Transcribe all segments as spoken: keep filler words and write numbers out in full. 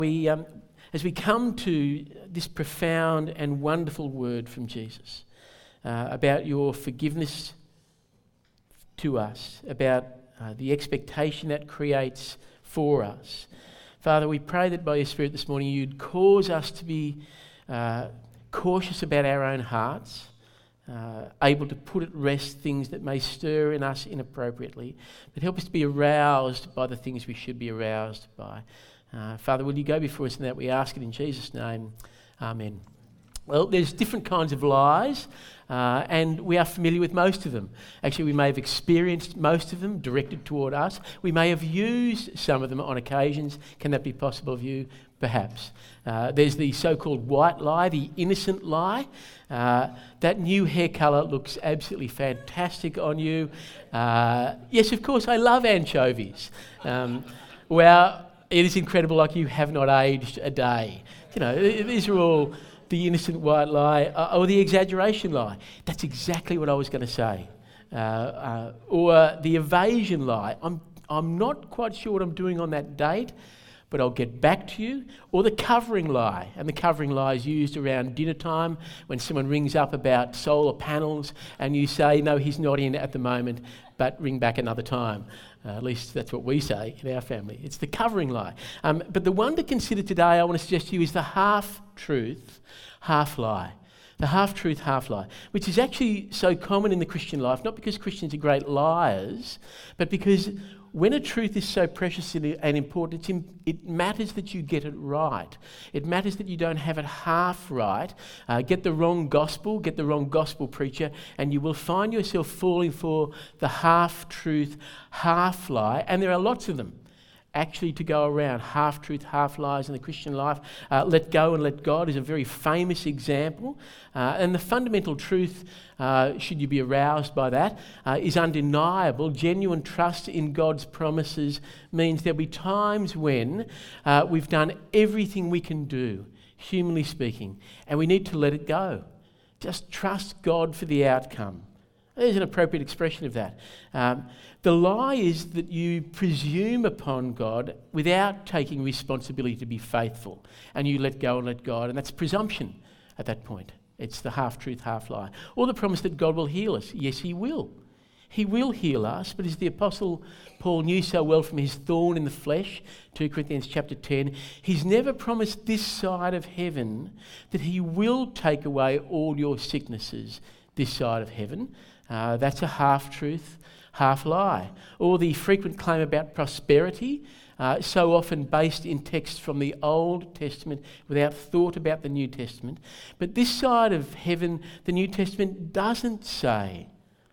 We, um, as we come to this profound and wonderful word from Jesus uh, about your forgiveness to us, about uh, the expectation that creates for us. Father, we pray that by your Spirit this morning you'd cause us to be uh, cautious about our own hearts, uh, able to put at rest things that may stir in us inappropriately, but help us to be aroused by the things we should be aroused by. Uh, Father, will you go before us in that? We ask it in Jesus' name. Amen. Well, there's different kinds of lies, uh, and we are familiar with most of them. Actually, we may have experienced most of them directed toward us. We may have used some of them on occasions. Can that be possible of you? Perhaps. Uh, there's the so-called white lie, the innocent lie. Uh, that new hair colour looks absolutely fantastic on you. Uh, yes, of course, I love anchovies. Um, well... It is incredible, like you have not aged a day. You know, these are all the innocent white lie uh, or the exaggeration lie. That's exactly what I was going to say. Uh, uh, or the evasion lie. I'm I'm not quite sure what I'm doing on that date, but I'll get back to you. Or the covering lie. And the covering lie is used around dinner time when someone rings up about solar panels and you say, no, he's not in at the moment, but ring back another time. Uh, at least that's what we say in our family. It's the covering lie. Um, but the one to consider today I want to suggest to you is the half-truth, half-lie. The half-truth, half-lie, which is actually so common in the Christian life, not because Christians are great liars, but because when a truth is so precious and important, it's in, it matters that you get it right. It matters that you don't have it half right. Uh, get the wrong gospel, get the wrong gospel preacher, and you will find yourself falling for the half-truth, half-lie, and there are lots of them actually to go around. Half-truth, half-lies in the Christian life. Uh, let go and let God is a very famous example. Uh, and the fundamental truth, uh, should you be aroused by that, uh, is undeniable. Genuine trust in God's promises means there'll be times when uh, we've done everything we can do, humanly speaking, and we need to let it go. Just trust God for the outcome. There's an appropriate expression of that. Um, the lie is that you presume upon God without taking responsibility to be faithful, and you let go and let God, and that's presumption at that point. It's the half-truth, half-lie. Or the promise that God will heal us. Yes, he will. He will heal us, but as the Apostle Paul knew so well from his thorn in the flesh, Second Corinthians chapter ten, he's never promised this side of heaven that he will take away all your sicknesses this side of heaven. Uh, that's a half-truth, half-lie. Or the frequent claim about prosperity, uh, so often based in texts from the Old Testament without thought about the New Testament. But this side of heaven, the New Testament doesn't say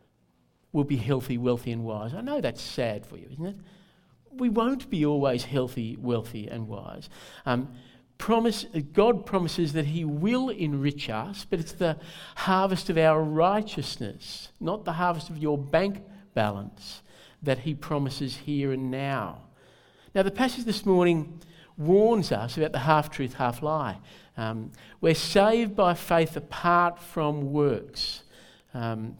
we'll be healthy, wealthy and wise. I know that's sad for you, isn't it? We won't be always healthy, wealthy and wise. Um, Promise, God promises that he will enrich us, but it's the harvest of our righteousness, not the harvest of your bank balance, that he promises here and now. Now, the passage this morning warns us about the half-truth, half-lie. Um, we're saved by faith apart from works. Um,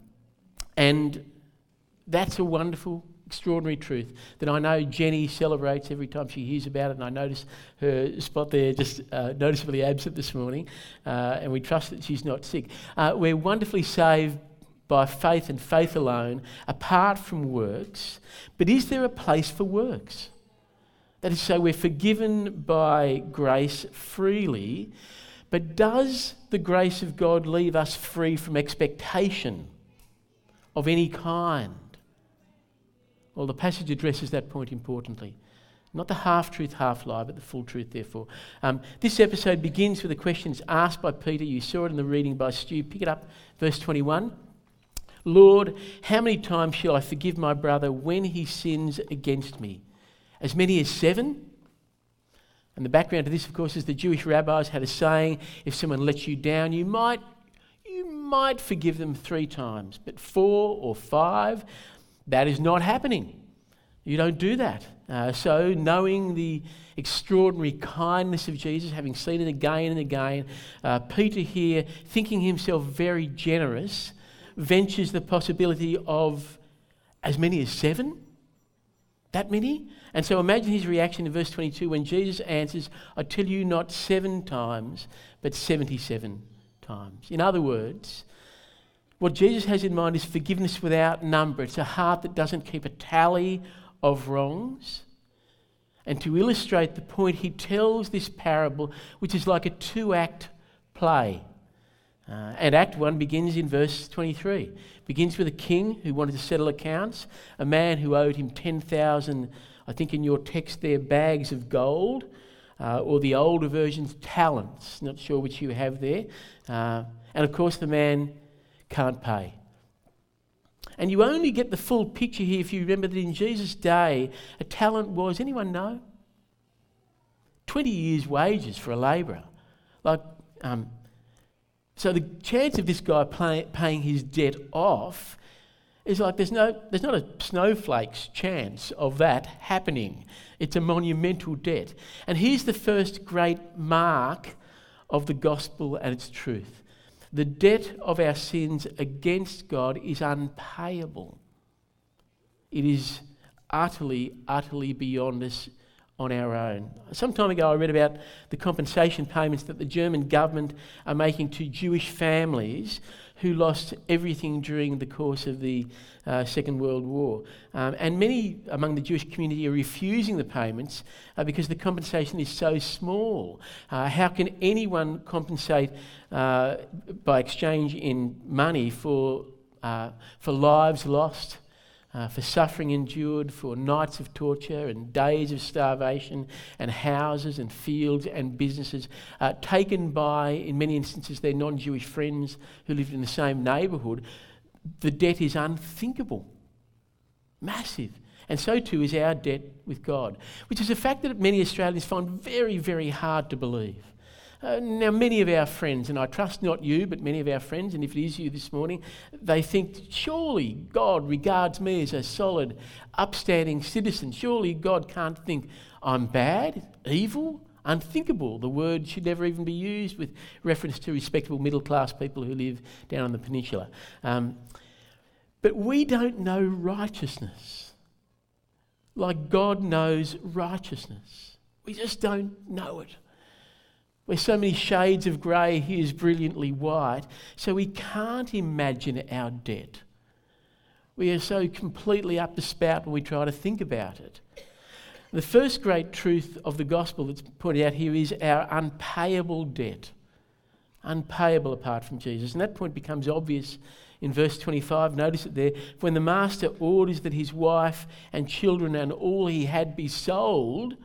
and that's a wonderful extraordinary truth that I know Jenny celebrates every time she hears about it, and I notice her spot there just uh, noticeably absent this morning, uh, and we trust that she's not sick. Uh, we're wonderfully saved by faith and faith alone, apart from works, but is there a place for works? That is, so we're forgiven by grace freely, but does the grace of God leave us free from expectation of any kind? Well, the passage addresses that point importantly. Not the half-truth, half-lie, but the full truth, therefore. Um, this episode begins with the questions asked by Peter. You saw it in the reading by Stu. Pick it up, verse twenty-one. Lord, how many times shall I forgive my brother when he sins against me? As many as seven? And the background to this, of course, is the Jewish rabbis had a saying, if someone lets you down, you might, you might forgive them three times, but four or five... that is not happening. You don't do that. Uh, so knowing the extraordinary kindness of Jesus, having seen it again and again, uh, Peter here, thinking himself very generous, ventures the possibility of as many as seven? That many? And so imagine his reaction in verse twenty-two when Jesus answers, I tell you not seven times, but seventy-seven times. In other words, what Jesus has in mind is forgiveness without number. It's a heart that doesn't keep a tally of wrongs. And to illustrate the point, he tells this parable, which is like a two-act play. Uh, and Act one begins in verse twenty-three. Begins with a king who wanted to settle accounts, a man who owed him ten thousand, I think in your text there, bags of gold, uh, or the older versions, talents. Not sure which you have there. Uh, and of course the man can't pay. And you only get the full picture here if you remember that in Jesus' day, a talent was, anyone know? twenty years' wages for a labourer. Like, um, so the chance of this guy pay, paying his debt off is like there's no, there's not a snowflake's chance of that happening. It's a monumental debt. And here's the first great mark of the gospel and its truth. The debt of our sins against God is unpayable. It is utterly, utterly beyond us on our own. Some time ago I read about the compensation payments that the German government are making to Jewish families who lost everything during the course of the uh, Second World War. Um, and many among the Jewish community are refusing the payments uh, because the compensation is so small. Uh, how can anyone compensate uh, by exchange in money for, uh, for lives lost? Uh, for suffering endured, for nights of torture and days of starvation and houses and fields and businesses uh, taken by, in many instances, their non-Jewish friends who lived in the same neighbourhood. The debt is unthinkable, massive. And so too is our debt with God, which is a fact that many Australians find very, very hard to believe. Uh, now, many of our friends, and I trust not you, but many of our friends, and if it is you this morning, they think, surely God regards me as a solid, upstanding citizen. Surely God can't think I'm bad, evil, unthinkable. The word should never even be used with reference to respectable middle-class people who live down on the peninsula. Um, but we don't know righteousness like God knows righteousness. We just don't know it. Where so many shades of grey, he is brilliantly white, so we can't imagine our debt. We are so completely up the spout when we try to think about it. The first great truth of the gospel that's pointed out here is our unpayable debt. Unpayable apart from Jesus. And that point becomes obvious in verse twenty-five. Notice it there. When the master orders that his wife and children and all he had be sold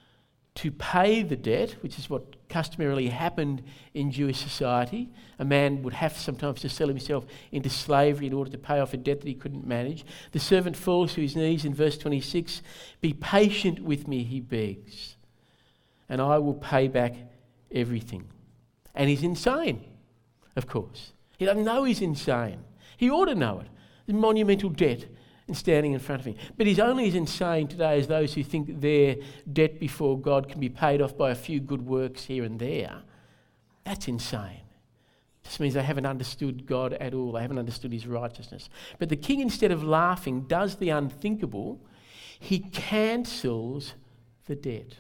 to pay the debt, which is what customarily happened in Jewish society. A man would have sometimes to sell himself into slavery in order to pay off a debt that he couldn't manage. The servant falls to his knees in verse twenty-six. Be patient with me, he begs, and I will pay back everything. And he's insane, of course. He doesn't know he's insane. He ought to know it. The monumental debt and standing in front of him. But he's only as insane today as those who think their debt before God can be paid off by a few good works here and there. That's insane. It just means they haven't understood God at all. They haven't understood his righteousness. But the king, instead of laughing, does the unthinkable. He cancels the debt.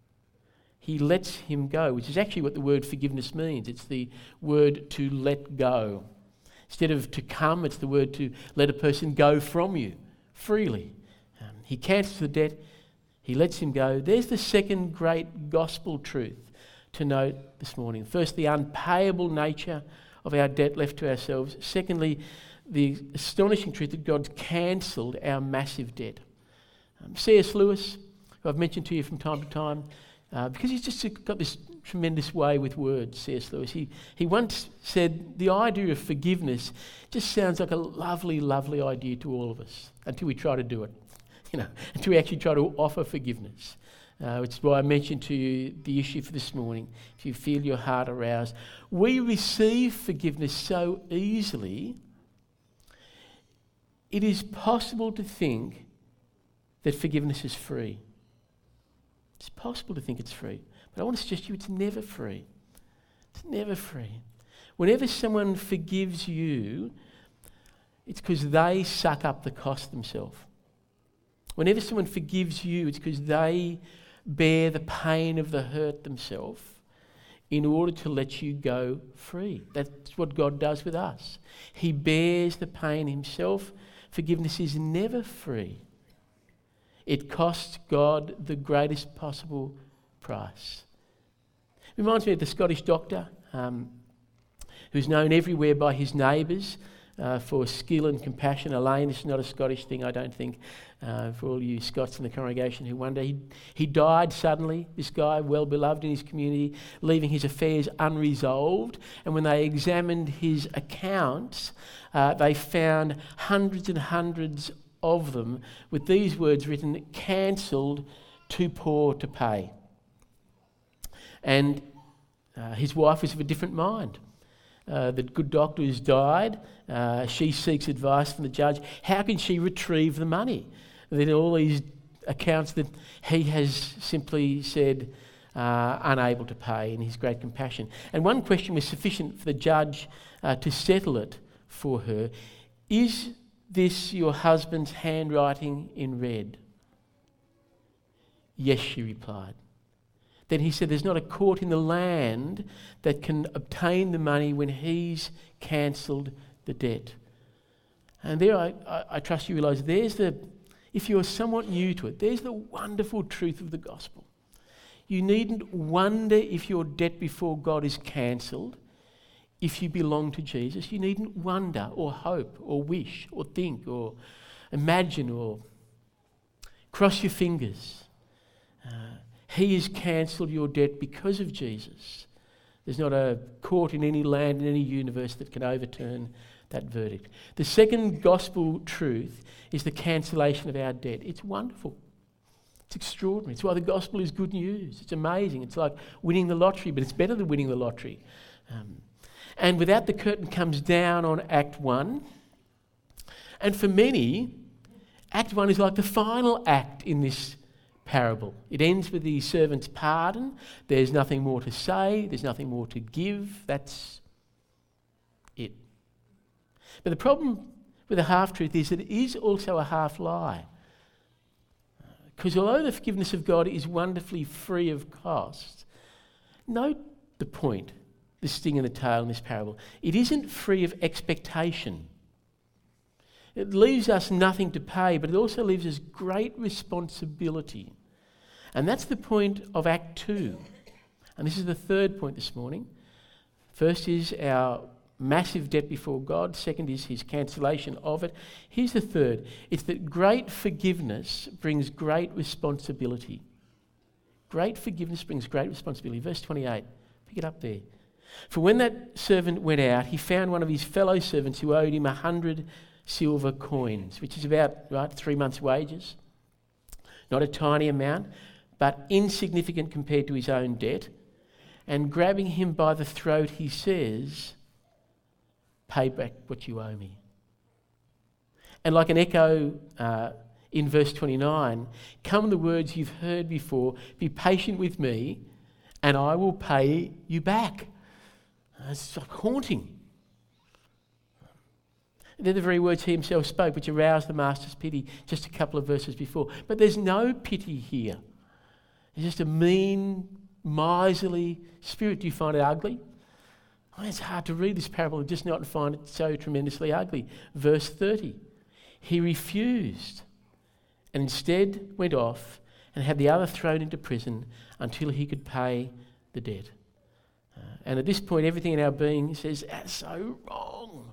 He lets him go, which is actually what the word forgiveness means. It's the word to let go. Instead of to come, it's the word to let a person go from you freely. Um, he cancels the debt. He lets him go. There's the second great gospel truth to note this morning. First, the unpayable nature of our debt left to ourselves. Secondly, the astonishing truth that God's cancelled our massive debt. Um, C S Lewis, who I've mentioned to you from time to time, uh, because he's just got this tremendous way with words, C S Lewis. He, he once said, the idea of forgiveness just sounds like a lovely, lovely idea to all of us until we try to do it, you know, until we actually try to offer forgiveness. Uh, which is why I mentioned to you the issue for this morning. If you feel your heart aroused, we receive forgiveness so easily, it is possible to think that forgiveness is free. It's possible to think it's free. But I want to suggest to you it's never free. It's never free. Whenever someone forgives you, it's because they suck up the cost themselves. Whenever someone forgives you, it's because they bear the pain of the hurt themselves in order to let you go free. That's what God does with us. He bears the pain himself. Forgiveness is never free. It costs God the greatest possible price. It reminds me of the Scottish doctor um, who's known everywhere by his neighbours uh, for skill and compassion. Elaine, this is not a Scottish thing, I don't think, uh, for all you Scots in the congregation who wonder. He, he died suddenly, this guy, well beloved in his community, leaving his affairs unresolved. And when they examined his accounts, uh, they found hundreds and hundreds of them with these words written, cancelled, too poor to pay. And uh, his wife was of a different mind. Uh, the good doctor has died. Uh, she seeks advice from the judge. How can she retrieve the money? And then all these accounts that he has simply said uh, unable to pay in his great compassion. And one question was sufficient for the judge uh, to settle it for her. Is this your husband's handwriting in red? Yes, she replied. Then he said, there's not a court in the land that can obtain the money when he's cancelled the debt. And there I, I, I trust you realise there's the, if you're somewhat new to it, there's the wonderful truth of the gospel. You needn't wonder if your debt before God is cancelled. If you belong to Jesus, you needn't wonder or hope or wish or think or imagine or cross your fingers. Uh, he has cancelled your debt because of Jesus. There's not a court in any land, in any universe that can overturn that verdict. The second gospel truth is the cancellation of our debt. It's wonderful. It's extraordinary. It's why the gospel is good news. It's amazing. It's like winning the lottery, but it's better than winning the lottery. Um, And without the curtain comes down on Act One. And for many, Act One is like the final act in this parable. It ends with the servant's pardon. There's nothing more to say. There's nothing more to give. That's it. But the problem with a half-truth is that it is also a half-lie. Because although the forgiveness of God is wonderfully free of cost, note the point. The sting in the tail in this parable. It isn't free of expectation. It leaves us nothing to pay, but it also leaves us great responsibility. And that's the point of Act Two. And this is the third point this morning. First is our massive debt before God. Second is his cancellation of it. Here's the third. It's that great forgiveness brings great responsibility. Great forgiveness brings great responsibility. Verse twenty-eight. Pick it up there. For when that servant went out, he found one of his fellow servants who owed him a hundred silver coins, which is about right three months' wages. Not a tiny amount, but insignificant compared to his own debt. And grabbing him by the throat, he says, "Pay back what you owe me." And like an echo uh, in verse twenty-nine, come the words you've heard before, "Be patient with me, and I will pay you back." It's like haunting. They're the very words he himself spoke, which aroused the master's pity just a couple of verses before. But there's no pity here. It's just a mean, miserly spirit. Do you find it ugly? I mean, it's hard to read this parable and just not find it so tremendously ugly. Verse thirty. He refused and instead went off and had the other thrown into prison until he could pay the debt. Uh, and at this point, everything in our being says, that's so wrong.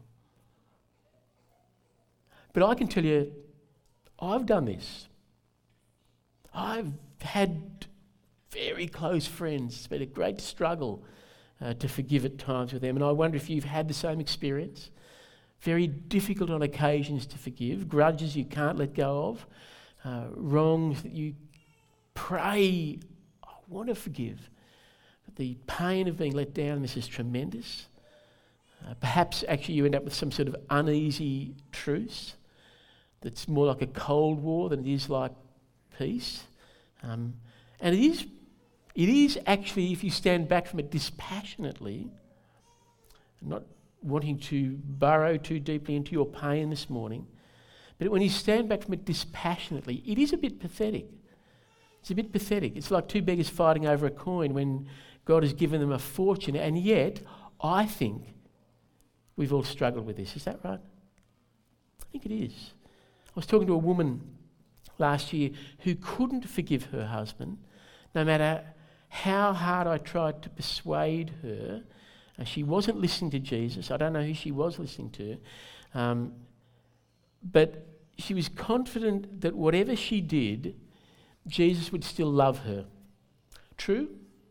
But I can tell you, I've done this. I've had very close friends. It's been a great struggle uh, to forgive at times with them. And I wonder if you've had the same experience. Very difficult on occasions to forgive. Grudges you can't let go of. Uh, wrongs that you pray, I want to forgive. But the pain of being let down, this is tremendous. Uh, perhaps actually you end up with some sort of uneasy truce that's more like a Cold War than it is like peace. Um, and it is, it is actually, if you stand back from it dispassionately, not wanting to burrow too deeply into your pain this morning, But when you stand back from it dispassionately, it is a bit pathetic. It's a bit pathetic. It's like two beggars fighting over a coin when God has given them a fortune. And yet, I think we've all struggled with this. Is that right? I think it is. I was talking to a woman last year who couldn't forgive her husband, no matter how hard I tried to persuade her. Uh, she wasn't listening to Jesus. I don't know who she was listening to. Um, but she was confident that whatever she did, Jesus would still love her. True?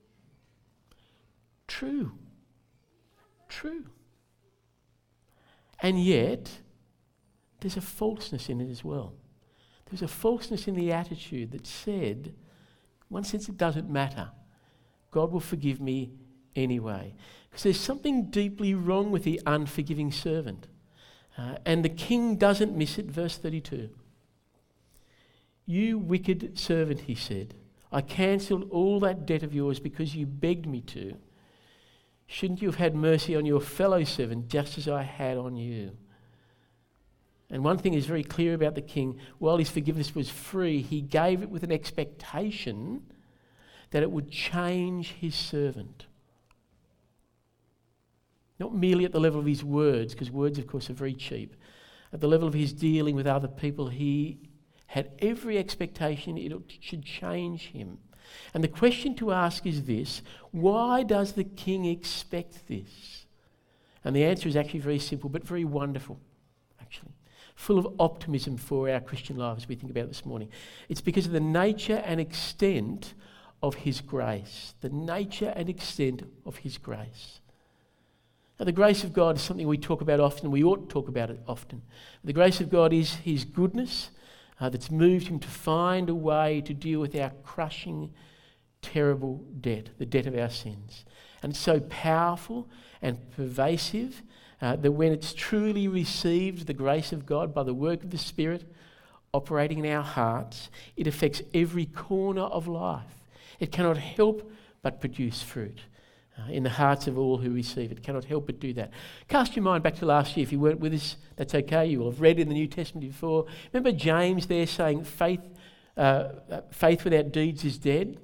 True. True. And yet, there's a falseness in it as well. There's a falseness in the attitude that said, in one sense it doesn't matter. God will forgive me anyway. Because there's something deeply wrong with the unforgiving servant. Uh, and the king doesn't miss it. Verse thirty-two. You wicked servant, he said, I cancelled all that debt of yours because you begged me to. Shouldn't you have had mercy on your fellow servant just as I had on you? And one thing is very clear about the king. While his forgiveness was free, he gave it with an expectation that it would change his servant. Not merely at the level of his words, because words, of course, are very cheap. At the level of his dealing with other people, he had every expectation it should change him. And the question to ask is this: why does the king expect this? And the answer is actually very simple, but very wonderful, actually. Full of optimism for our Christian lives, we think about it this morning. It's because of the nature and extent of his grace. The nature and extent of his grace. Now, the grace of God is something we talk about often. We ought to talk about it often. The grace of God is his goodness uh, that's moved him to find a way to deal with our crushing, terrible debt, the debt of our sins. And it's so powerful and pervasive uh, that when it's truly received, the grace of God by the work of the Spirit operating in our hearts, it affects every corner of life. It cannot help but produce fruit. Uh, in the hearts of all who receive it. Cannot help but do that. Cast your mind back to last year. If you weren't with us, that's okay. You will have read in the New Testament before. Remember James there saying faith, uh, faith without deeds is dead?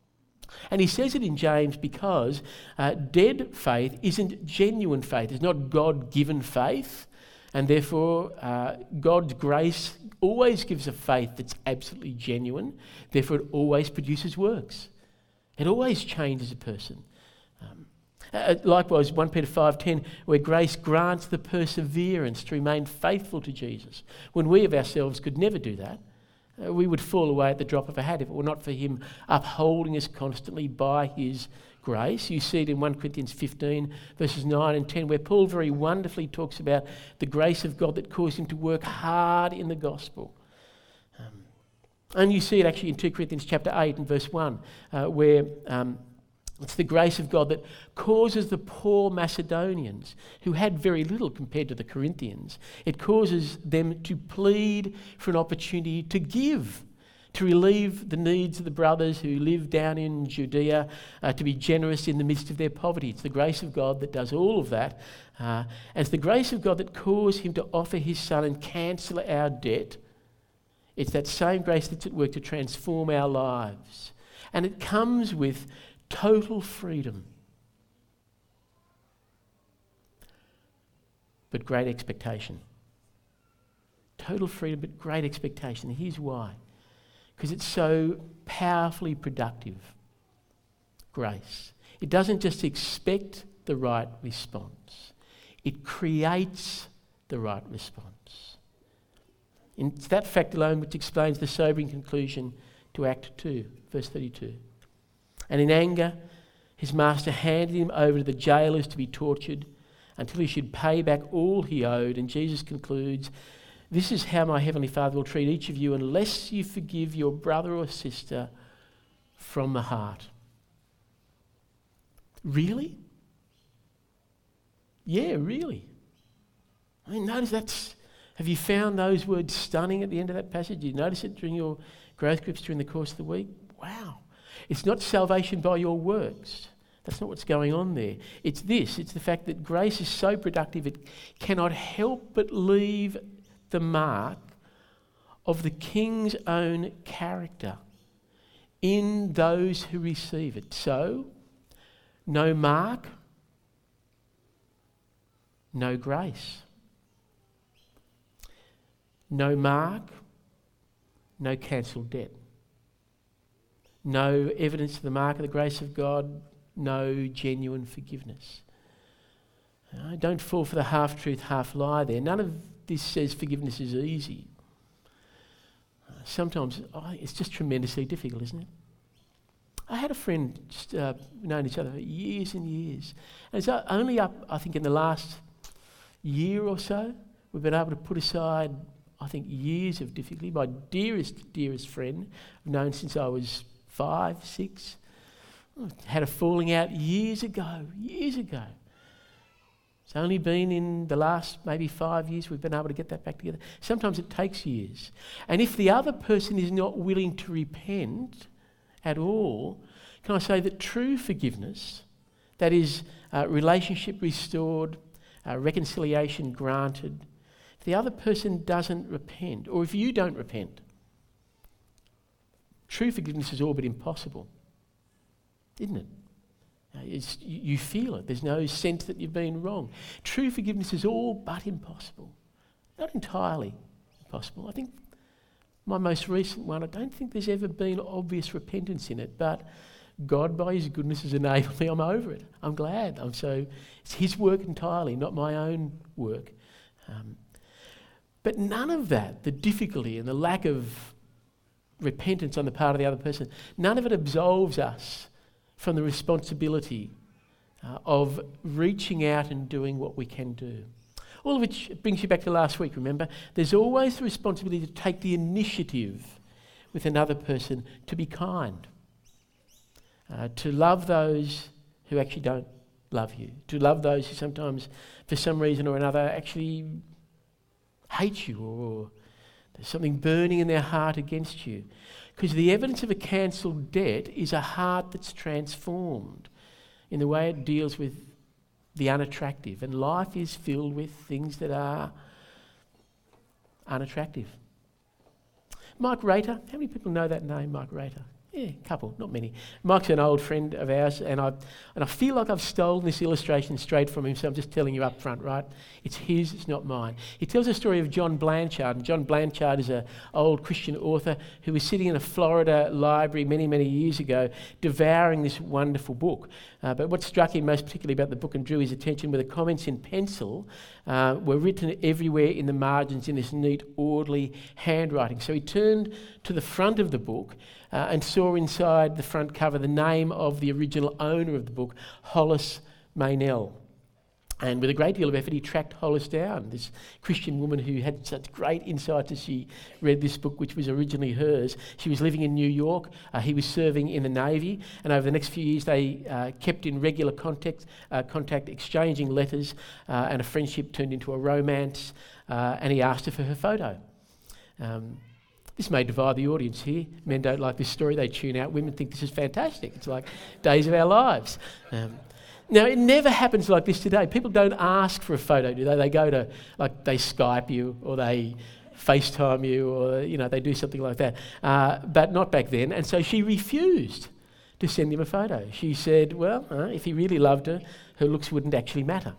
And he says it in James because uh, dead faith isn't genuine faith. It's not God-given faith. And therefore, uh, God's grace always gives a faith that's absolutely genuine. Therefore, it always produces works. It always changes a person. Um, uh, likewise, First Peter five ten, where grace grants the perseverance to remain faithful to Jesus. When we of ourselves could never do that, uh, we would fall away at the drop of a hat if it were not for him upholding us constantly by his grace. You see it in First Corinthians fifteen, verses nine and ten, where Paul very wonderfully talks about the grace of God that caused him to work hard in the gospel. Um, and you see it actually in Second Corinthians chapter eight and verse one, uh, where... Um, It's the grace of God that causes the poor Macedonians, who had very little compared to the Corinthians, it causes them to plead for an opportunity to give, to relieve the needs of the brothers who live down in Judea, uh, to be generous in the midst of their poverty. It's the grace of God that does all of that. Uh, and it's the grace of God that caused him to offer his son and cancel our debt. It's that same grace that's at work to transform our lives. And it comes with total freedom, but great expectation. Total freedom, but great expectation. And here's why. Because it's so powerfully productive. Grace. It doesn't just expect the right response. It creates the right response. And it's that fact alone which explains the sobering conclusion to Act two, verse thirty-two. And in anger, his master handed him over to the jailers to be tortured until he should pay back all he owed. And Jesus concludes, this is how my heavenly Father will treat each of you unless you forgive your brother or sister from the heart. Really? Yeah, really. I mean, notice that's... Have you found those words stunning at the end of that passage? Did you notice it during your growth groups during the course of the week? Wow. It's not salvation by your works. That's not what's going on there. It's this. It's the fact that grace is so productive it cannot help but leave the mark of the King's own character in those who receive it. So, no mark, no grace. No mark, no cancelled debt. No evidence of the mark of the grace of God, no genuine forgiveness. Uh, don't fall for the half-truth, half-lie there. None of this says forgiveness is easy. Uh, sometimes oh, it's just tremendously difficult, isn't it? I had a friend, just uh, known each other for years and years. And it's uh, only up, I think, in the last year or so, we've been able to put aside, I think, years of difficulty. My dearest, dearest friend, I've known since I was five, six. Had a falling out years ago, years ago. It's only been in the last maybe five years we've been able to get that back together. Sometimes it takes years. And if the other person is not willing to repent at all, can I say that true forgiveness, that is uh, relationship restored, uh, reconciliation granted, if the other person doesn't repent, or if you don't repent, true forgiveness is all but impossible, isn't it? It's, you feel it. There's no sense that you've been wrong. True forgiveness is all but impossible. Not entirely impossible. I think my most recent one, I don't think there's ever been obvious repentance in it, but God, by his goodness, has enabled me. I'm over it. I'm glad. I'm so, it's his work entirely, not my own work. Um, but none of that, the difficulty and the lack of repentance on the part of the other person, none of it absolves us from the responsibility uh, of reaching out and doing what we can do. All of which brings you back to last week, remember? There's always the responsibility to take the initiative with another person to be kind, uh, to love those who actually don't love you, to love those who sometimes, for some reason or another, actually hate you, or there's something burning in their heart against you. Because the evidence of a cancelled debt is a heart that's transformed in the way it deals with the unattractive. And life is filled with things that are unattractive. Mike Rater, how many people know that name, Mike Rater? Yeah, a couple, not many. Mike's an old friend of ours, and I and I feel like I've stolen this illustration straight from him, so I'm just telling you up front, right? It's his, it's not mine. He tells a story of John Blanchard, and John Blanchard is an old Christian author who was sitting in a Florida library many, many years ago, devouring this wonderful book. Uh, but what struck him most particularly about the book and drew his attention were the comments in pencil uh, were written everywhere in the margins in this neat, orderly handwriting. So he turned to the front of the book Uh, and saw inside the front cover the name of the original owner of the book, Hollis Maynell. And with a great deal of effort, he tracked Hollis down, this Christian woman who had such great insights as she read this book, which was originally hers. She was living in New York. Uh, he was serving in the Navy. And over the next few years, they uh, kept in regular contact, uh, contact exchanging letters, uh, and a friendship turned into a romance. Uh, and he asked her for her photo. Um, This may divide the audience here. Men don't like this story, they tune out. Women think this is fantastic. It's like days of our lives. Um, now, it never happens like this today. People don't ask for a photo, do they? They go to, like, they Skype you, or they FaceTime you, or, you know, they do something like that. Uh, but not back then. And so she refused to send him a photo. She said, well, uh, if he really loved her, her looks wouldn't actually matter.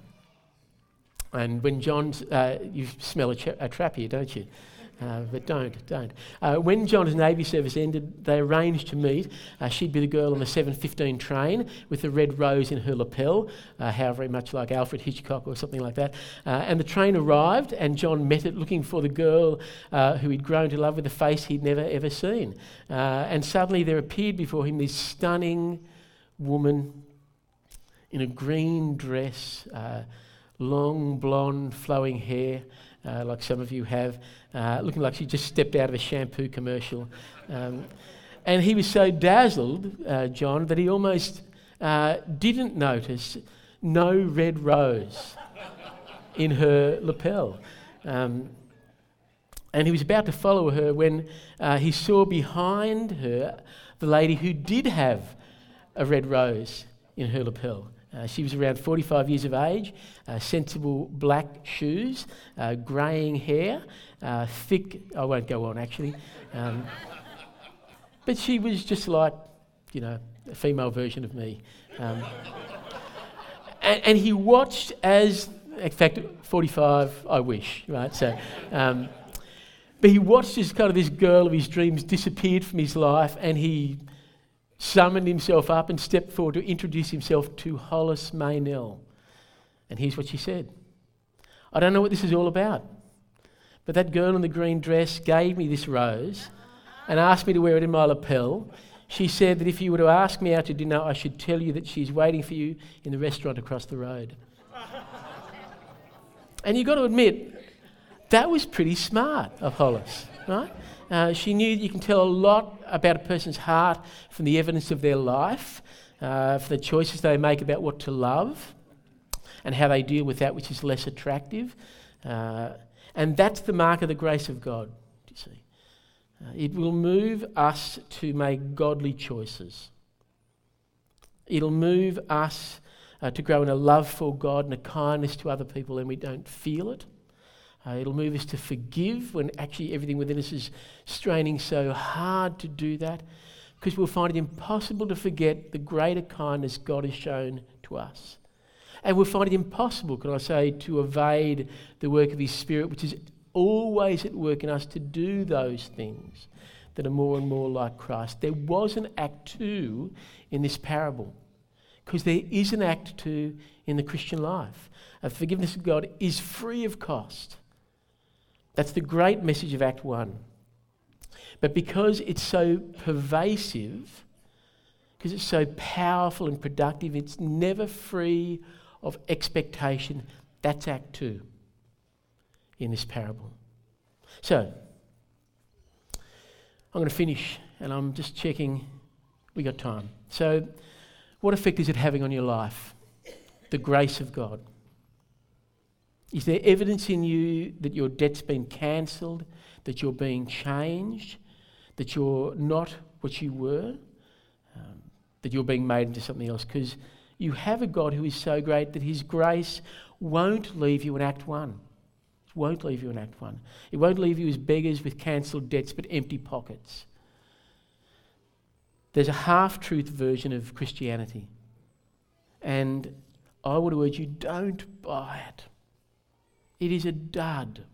And when John's, uh, you smell a, tra- a trap here, don't you? Uh, but don't, don't. Uh, when John's Navy service ended, they arranged to meet. Uh, she'd be the girl on the seven fifteen train with the red rose in her lapel, uh, how very much like Alfred Hitchcock or something like that. Uh, and the train arrived, and John met it looking for the girl uh, who he'd grown to love with a face he'd never ever seen. Uh, and suddenly there appeared before him this stunning woman in a green dress, uh, long blonde flowing hair, Uh, like some of you have, uh, looking like she just stepped out of a shampoo commercial. Um, and he was so dazzled, uh, John, that he almost uh, didn't notice no red rose in her lapel. Um, and he was about to follow her when uh, he saw behind her the lady who did have a red rose in her lapel. Uh, she was around forty-five years of age, uh, sensible black shoes, uh, greying hair, uh, thick... I won't go on, actually. Um, but she was just like, you know, a female version of me. Um, and, and he watched as... In fact, forty-five, I wish, right? So, um, but he watched as kind of this girl of his dreams disappeared from his life, and he summoned himself up and stepped forward to introduce himself to Hollis Maynell. And here's what she said. I don't know what this is all about, but that girl in the green dress gave me this rose and asked me to wear it in my lapel. She said that if you were to ask me out to dinner, I should tell you that she's waiting for you in the restaurant across the road. And you've got to admit, that was pretty smart of Hollis, right? Uh, she knew that you can tell a lot about a person's heart from the evidence of their life, uh, for the choices they make about what to love, and how they deal with that which is less attractive. Uh, and that's the mark of the grace of God, you see. Uh, it will move us to make godly choices. It'll move us Uh, to grow in a love for God and a kindness to other people, and we don't feel it. Uh, it'll move us to forgive when actually everything within us is straining so hard to do that, because we'll find it impossible to forget the greater kindness God has shown to us. And we'll find it impossible, can I say, to evade the work of His Spirit, which is always at work in us to do those things that are more and more like Christ. There was an act two in this parable, because there is an act two in the Christian life. The forgiveness of God is free of cost. That's the great message of Act one. But because it's so pervasive, because it's so powerful and productive, it's never free of expectation. That's Act two in this parable. So, I'm going to finish, and I'm just checking we got time. So, what effect is it having on your life? The grace of God. Is there evidence in you that your debt's been cancelled, that you're being changed, that you're not what you were, um, that you're being made into something else? Because you have a God who is so great that His grace won't leave you in Act one. It won't leave you in Act one. It won't leave you as beggars with cancelled debts but empty pockets. There's a half-truth version of Christianity. And I would urge you, don't buy it. It is a dud.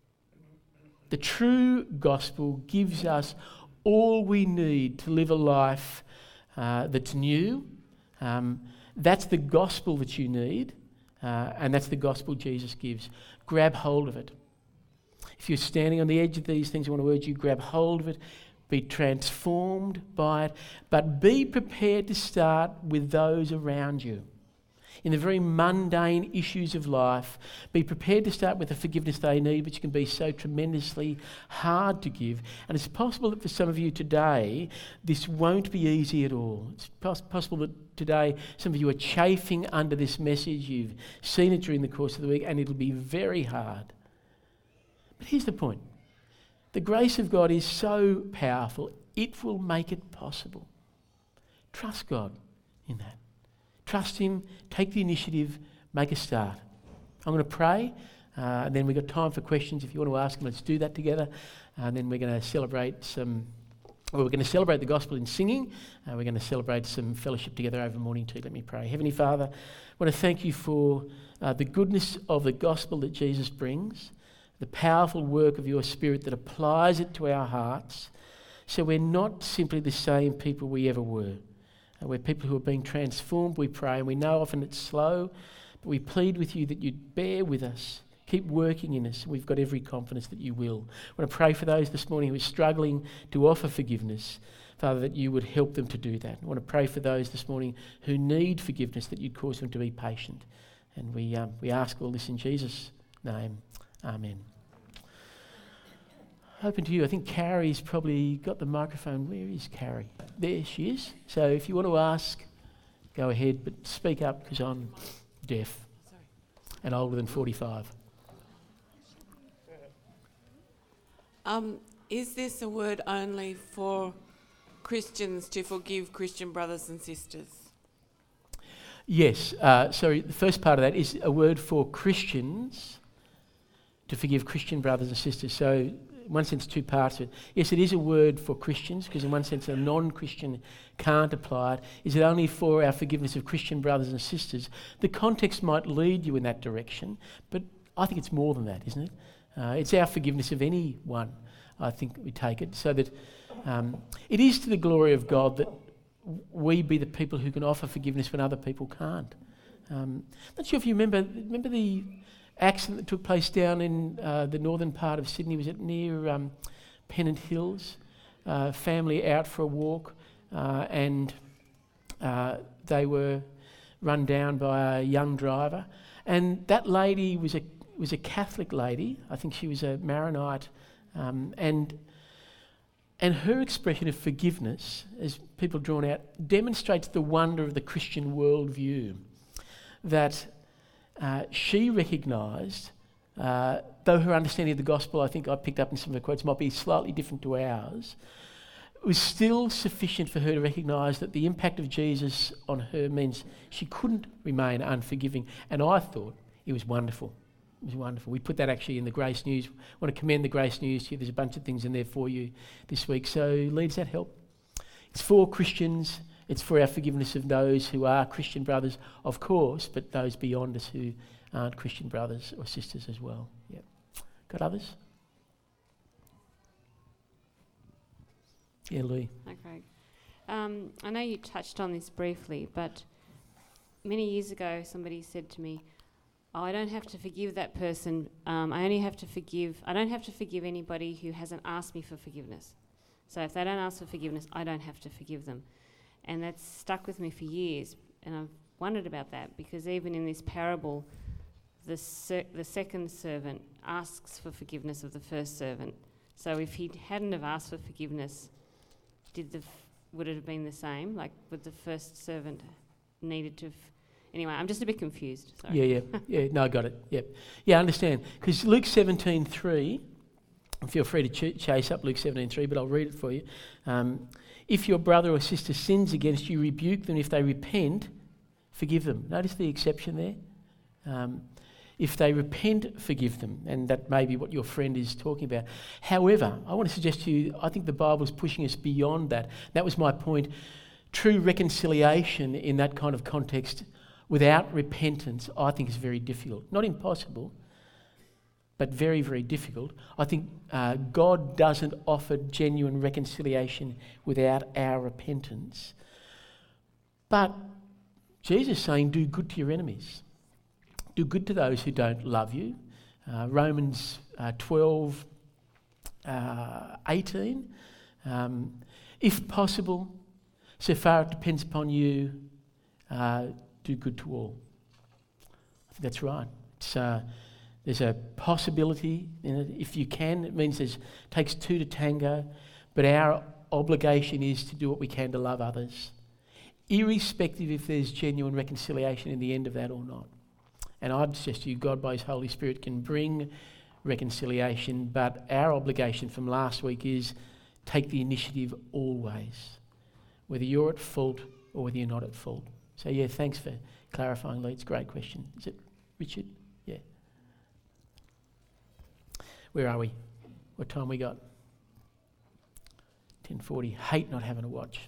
The true gospel gives us all we need to live a life uh, that's new. Um, that's the gospel that you need, uh, and that's the gospel Jesus gives. Grab hold of it. If you're standing on the edge of these things, I want to urge you, grab hold of it. Be transformed by it, but be prepared to start with those around you. In the very mundane issues of life, be prepared to start with the forgiveness they need, which can be so tremendously hard to give. And it's possible that for some of you today, this won't be easy at all. It's pos- possible that today some of you are chafing under this message. You've seen it during the course of the week, and it'll be very hard. But here's the point. The grace of God is so powerful, it will make it possible. Trust God in that. Trust Him, take the initiative, make a start. I'm going to pray, uh, and then we've got time for questions. If you want to ask them, let's do that together. And then we're going to celebrate some, well, we're going to celebrate the gospel in singing. Uh, we're going to celebrate some fellowship together over morning tea. Let me pray. Heavenly Father, I want to thank You for uh, the goodness of the gospel that Jesus brings, the powerful work of Your Spirit that applies it to our hearts, so we're not simply the same people we ever were. Uh, we're people who are being transformed, we pray, and we know often it's slow, but we plead with You that You'd bear with us, keep working in us. We've got every confidence that You will. I want to pray for those this morning who are struggling to offer forgiveness, Father, that You would help them to do that. I want to pray for those this morning who need forgiveness, that You'd cause them to be patient. And we um, we ask all this in Jesus' name. Amen. Open to you. I think Carrie's probably got the microphone. Where is Carrie? There she is. So if you want to ask, go ahead, but speak up because I'm deaf Sorry. and older than forty-five. Um, is this a word only for Christians to forgive Christian brothers and sisters? Yes, uh, sorry, the first part of that is a word for Christians to forgive Christian brothers and sisters. So in one sense, two parts of it. Yes, it is a word for Christians, because in one sense a non-Christian can't apply it. Is it only for our forgiveness of Christian brothers and sisters? The context might lead you in that direction, but I think it's more than that, isn't it? Uh, it's our forgiveness of anyone, I think we take it, so that um, it is to the glory of God that we be the people who can offer forgiveness when other people can't. Um, not sure if you remember, remember the accident that took place down in uh, the northern part of Sydney. Was it near um, Pennant Hills? Uh, family out for a walk, uh, and uh, they were run down by a young driver. And that lady was a was a Catholic lady. I think she was a Maronite, um, and and her expression of forgiveness, as people drawn out, demonstrates the wonder of the Christian worldview. That uh, she recognised, uh, though her understanding of the gospel, I think I picked up in some of the quotes, might be slightly different to ours, it was still sufficient for her to recognise that the impact of Jesus on her means she couldn't remain unforgiving. And I thought it was wonderful. It was wonderful. We put that actually in the Grace News. I want to commend the Grace News to you. There's a bunch of things in there for you this week. So, Lee, does that help? It's for Christians. It's for our forgiveness of those who are Christian brothers, of course, but those beyond us who aren't Christian brothers or sisters as well. Yep. Got others? Yeah, Lee. Hi, Craig. Um, I know you touched on this briefly, but many years ago somebody said to me, oh, I don't have to forgive that person. Um, I only have to forgive, I don't have to forgive anybody who hasn't asked me for forgiveness. So if they don't ask for forgiveness, I don't have to forgive them. And that's stuck with me for years. And I've wondered about that, because even in this parable, the ser- the second servant asks for forgiveness of the first servant. So if he hadn't have asked for forgiveness, did the f- would it have been the same? Like, would the first servant needed to... F- anyway, I'm just a bit confused. Sorry. Yeah, yeah, yeah. No, I got it. Yep. Yeah, I understand. Because Luke seventeen three, feel free to ch- chase up Luke seventeen three, but I'll read it for you. Um, if your brother or sister sins against you, rebuke them. If they repent, forgive them. Notice the exception there. Um, if they repent, forgive them. And that may be what your friend is talking about. However, I want to suggest to you, I think the Bible is pushing us beyond that. That was my point. True reconciliation in that kind of context without repentance, I think, is very difficult. Not impossible, but very, very difficult. I think uh, God doesn't offer genuine reconciliation without our repentance. But Jesus is saying, do good to your enemies. Do good to those who don't love you. Uh, Romans uh, twelve, uh, eighteen. Um, if possible, so far it depends upon you, uh, do good to all. I think that's right. It's, uh, there's a possibility in it. If you can, it means it takes two to tango, but our obligation is to do what we can to love others, irrespective if there's genuine reconciliation in the end of that or not. And I'd suggest to you, God by His Holy Spirit can bring reconciliation, but our obligation from last week is take the initiative always, whether you're at fault or whether you're not at fault. So yeah, thanks for clarifying, Lee. It's a great question. Is it Richard? Yeah. Where are we? What time we got? ten forty. Hate not having a watch.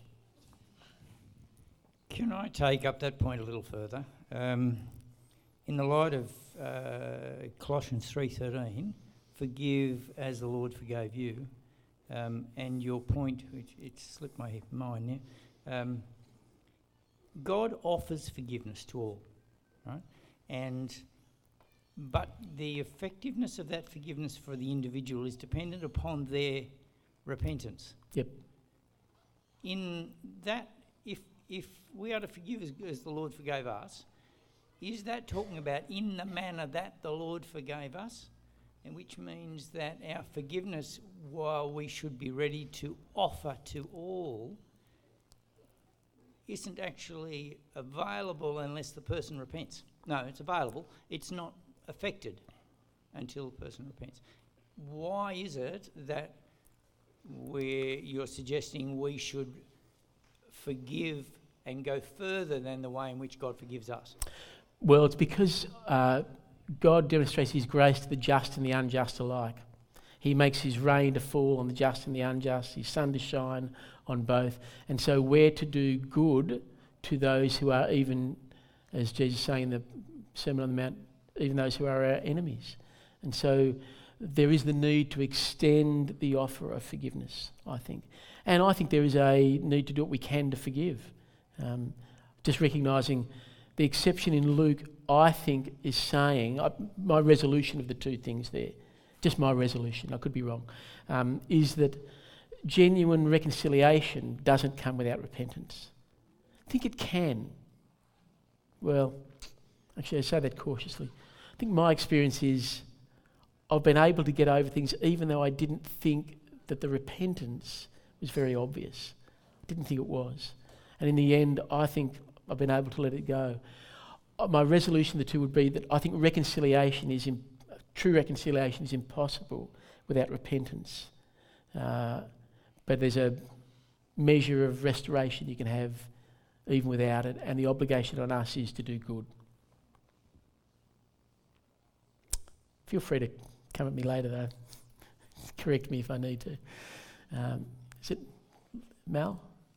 Can I take up that point a little further? Um, in the light of uh, Colossians three thirteen, forgive as the Lord forgave you, um, and your point, which it slipped my mind there, um, God offers forgiveness to all, right? And but the effectiveness of that forgiveness for the individual is dependent upon their repentance. Yep. In that, if if we are to forgive as, as the Lord forgave us, is that talking about in the manner that the Lord forgave us? And which means that our forgiveness, while we should be ready to offer to all, isn't actually available unless the person repents. No, it's available. It's not affected until the person repents. Why is it that we're, you're suggesting we should forgive and go further than the way in which God forgives us? Well, it's because uh, God demonstrates his grace to the just and the unjust alike. He makes his rain to fall on the just and the unjust, his sun to shine on both. And so we're to do good to those who are even, as Jesus is saying in the Sermon on the Mount, even those who are our enemies. And so there is the need to extend the offer of forgiveness, I think. And I think there is a need to do what we can to forgive. Um, just recognising the exception in Luke, I think, is saying, uh, my resolution of the two things there, just my resolution, I could be wrong, um, is that genuine reconciliation doesn't come without repentance. I think it can. Well, actually I say that cautiously. I think my experience is I've been able to get over things even though I didn't think that the repentance was very obvious. I didn't think it was. And in the end, I think I've been able to let it go. Uh, My resolution, the two, would be that I think reconciliation is, im- true reconciliation is impossible without repentance. Uh, but there's a measure of restoration you can have even without it, and the obligation on us is to do good. Feel free to come at me later though. Correct me if I need to. Um, is it Mal?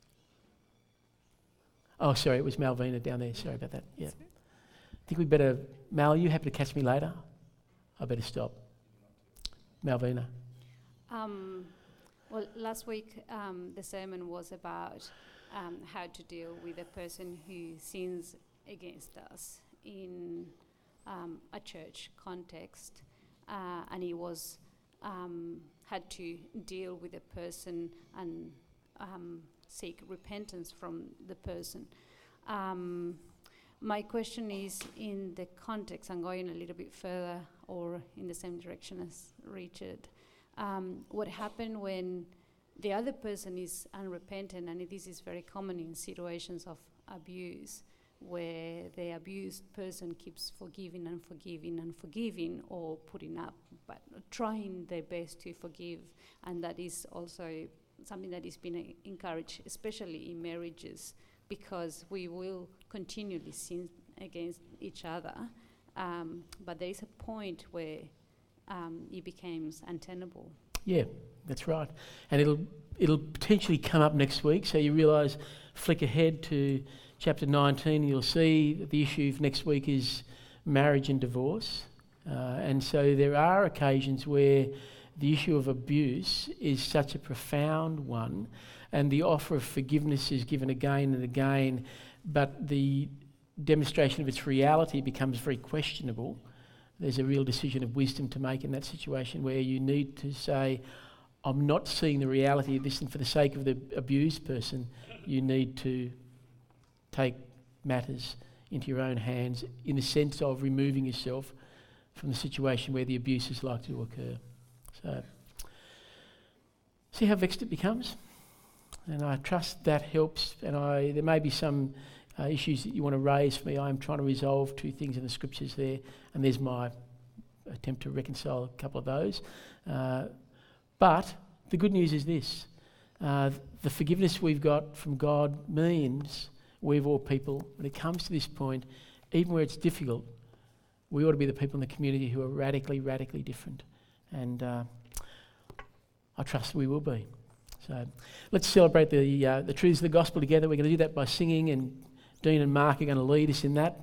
Oh, sorry, it was Malvina down there. Sorry about that. Yeah. I think we better... Mal, are you happy to catch me later? I better stop. Malvina. Um, well, last week um, the sermon was about um, how to deal with a person who sins against us in um, a church context, uh, and he was um, had to deal with a person and um, seek repentance from the person. Um, my question is, in the context, I'm going a little bit further or in the same direction as Richard. Um, what happened when the other person is unrepentant, and this is very common in situations of abuse, where the abused person keeps forgiving and forgiving and forgiving, or putting up, but trying their best to forgive. And that is also something that is being uh, encouraged, especially in marriages, because we will continually sin against each other. Um, but there is a point where um, it becomes untenable. Yeah, that's right. And it'll it'll potentially come up next week, so you realise, flick ahead to chapter nineteen, and you'll see that the issue of next week is marriage and divorce. Uh, and so there are occasions where the issue of abuse is such a profound one, and the offer of forgiveness is given again and again, but the demonstration of its reality becomes very questionable. There's a real decision of wisdom to make in that situation where you need to say, I'm not seeing the reality of this, and for the sake of the abused person, you need to take matters into your own hands in the sense of removing yourself from the situation where the abuse is likely to occur. So, see how vexed it becomes? And I trust that helps, and I there may be some uh, issues that you want to raise for me. I'm trying to resolve two things in the scriptures there, and there's my attempt to reconcile a couple of those. Uh, but the good news is this. Uh, the forgiveness we've got from God means we've all people, when it comes to this point, even where it's difficult, we ought to be the people in the community who are radically, radically different. And uh, I trust we will be. So let's celebrate the uh, the truths of the gospel together. We're going to do that by singing, and Dean and Mark are going to lead us in that.